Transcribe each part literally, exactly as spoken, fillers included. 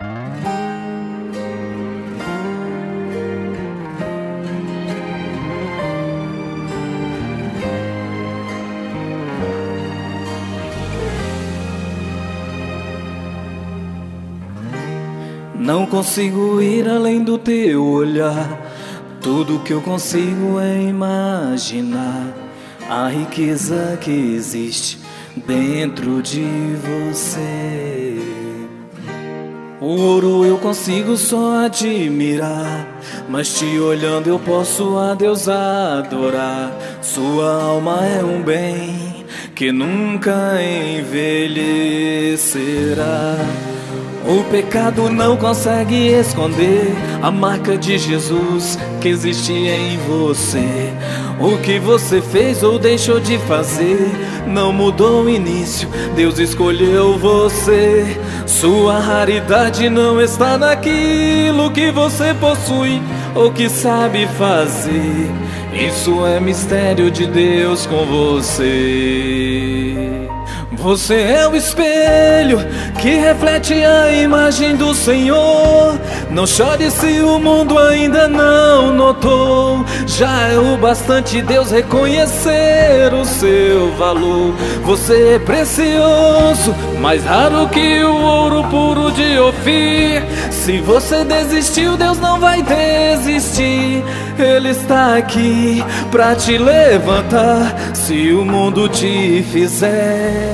Não consigo ir além do teu olhar. Tudo que eu consigo é imaginar a riqueza que existe dentro de você. O ouro eu consigo só admirar, mas te olhando eu posso a Deus adorar. Sua alma é um bem que nunca envelhecerá. O pecado não consegue esconder a marca de Jesus que existe em você. O que você fez ou deixou de fazer não mudou o início, Deus escolheu você. Sua raridade não está naquilo que você possui ou que sabe fazer. Isso é mistério de Deus com você. Você é o espelho que reflete a imagem do Senhor. Não chore se o mundo ainda não notou. Já é o bastante Deus reconhecer o seu valor. Você é precioso, mais raro que o ouro puro de Ofir. Se você desistiu, Deus não vai desistir. Ele está aqui pra te levantar se o mundo te fizer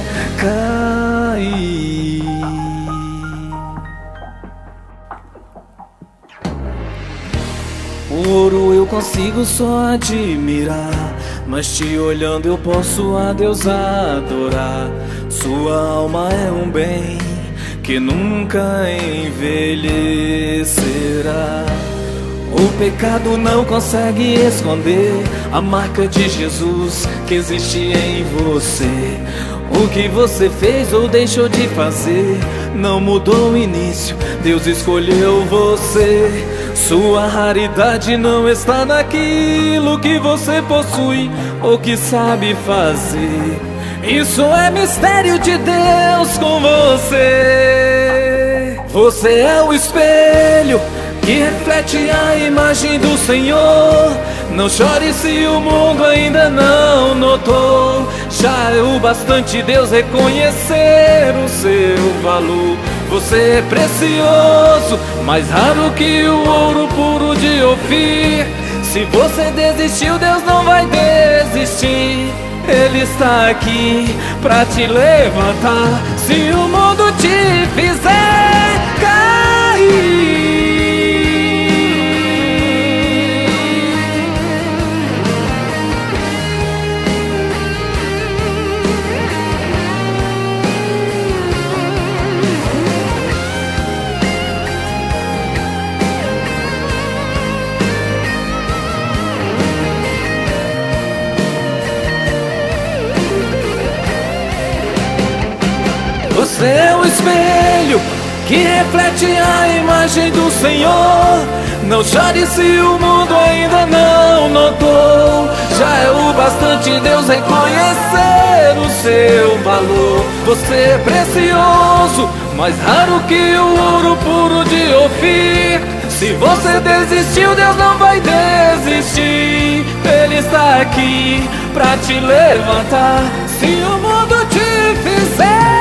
cair. O ouro eu consigo só admirar, mas te olhando eu posso a Deus adorar. Sua alma é um bem que nunca envelhecerá. O pecado não consegue esconder a marca de Jesus que existe em você. O que você fez ou deixou de fazer não mudou o início, Deus escolheu você. Sua raridade não está naquilo que você possui ou que sabe fazer. Isso é mistério de Deus com você. Você é o espelho que reflete a imagem do Senhor. Não chore se o mundo ainda não notou. Já é o bastante Deus reconhecer o seu valor. Você é precioso, mais raro que o ouro puro de Ofir. Se você desistiu, Deus não vai desistir. Ele está aqui pra te levantar se o mundo te fizer cair. Você é o espelho que reflete a imagem do Senhor. Não chore se o mundo ainda não notou. Já é o bastante Deus reconhecer o seu valor. Você é precioso, mais raro que o ouro puro de Ofir. Se você desistiu, Deus não vai desistir. Ele está aqui pra te levantar se o mundo te fizer.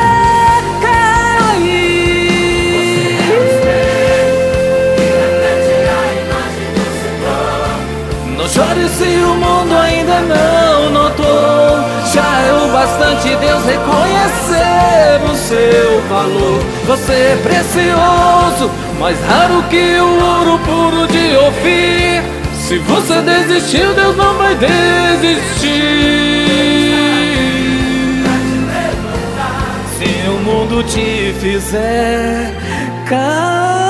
Não chore se o mundo ainda não notou. Já é o bastante Deus reconhecer o seu valor. Você é precioso, mais raro que o ouro puro de Ofir. Se você desistiu, Deus não vai desistir. Se o mundo te fizer cair.